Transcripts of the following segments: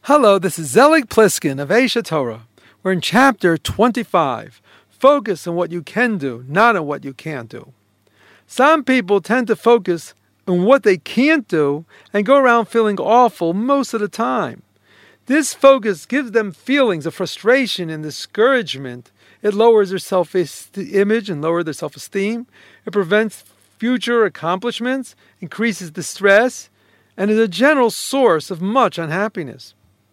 Hello, this is Zelig Pliskin of Aisha Torah. We're in chapter 25. Focus on what you can do, not on what you can't do. Some people tend to focus on what they can't do and go around feeling awful most of the time. This focus gives them feelings of frustration and discouragement. It lowers their self-image and lowers their self-esteem. It prevents future accomplishments, increases the stress, and is a general source of much unhappiness.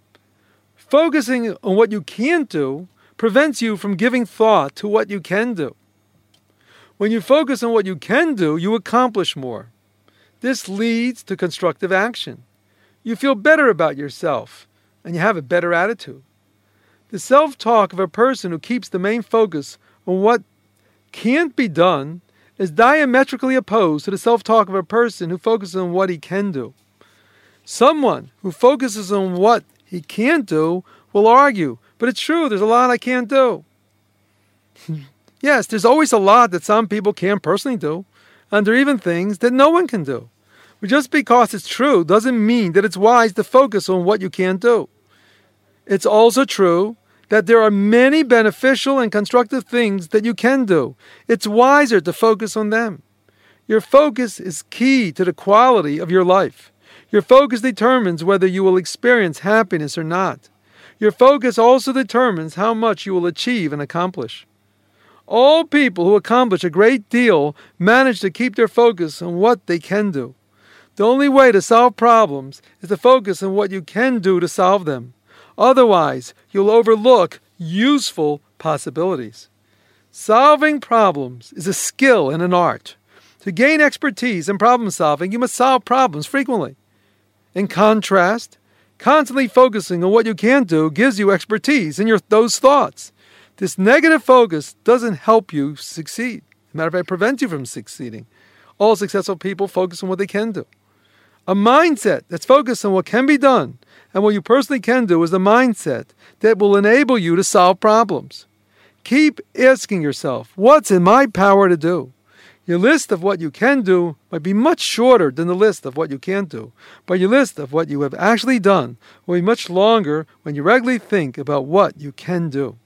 Focusing on what you can't do prevents you from giving thought to what you can do. When you focus on what you can do, you accomplish more. This leads to constructive action. You feel better about yourself, and you have a better attitude. The self-talk of a person who keeps the main focus on what can't be done is diametrically opposed to the self-talk of a person who focuses on what he can do. Someone who focuses on what he can't do will argue, but it's true, there's a lot I can't do. Yes, there's always a lot that some people can't personally do, and there are even things that no one can do. But just because it's true doesn't mean that it's wise to focus on what you can't do. It's also true that there are many beneficial and constructive things that you can do. It's wiser to focus on them. Your focus is key to the quality of your life. Your focus determines whether you will experience happiness or not. Your focus also determines how much you will achieve and accomplish. All people who accomplish a great deal manage to keep their focus on what they can do. The only way to solve problems is to focus on what you can do to solve them. Otherwise, you'll overlook useful possibilities. Solving problems is a skill and an art. To gain expertise in problem solving, you must solve problems frequently. In contrast, constantly focusing on what you can't do gives you expertise in those thoughts. This negative focus doesn't help you succeed. As a matter of fact, it prevents you from succeeding. All successful people focus on what they can do. A mindset that's focused on what can be done and what you personally can do is a mindset that will enable you to solve problems. Keep asking yourself, what's in my power to do? Your list of what you can do might be much shorter than the list of what you can't do, but your list of what you have actually done will be much longer when you regularly think about what you can do.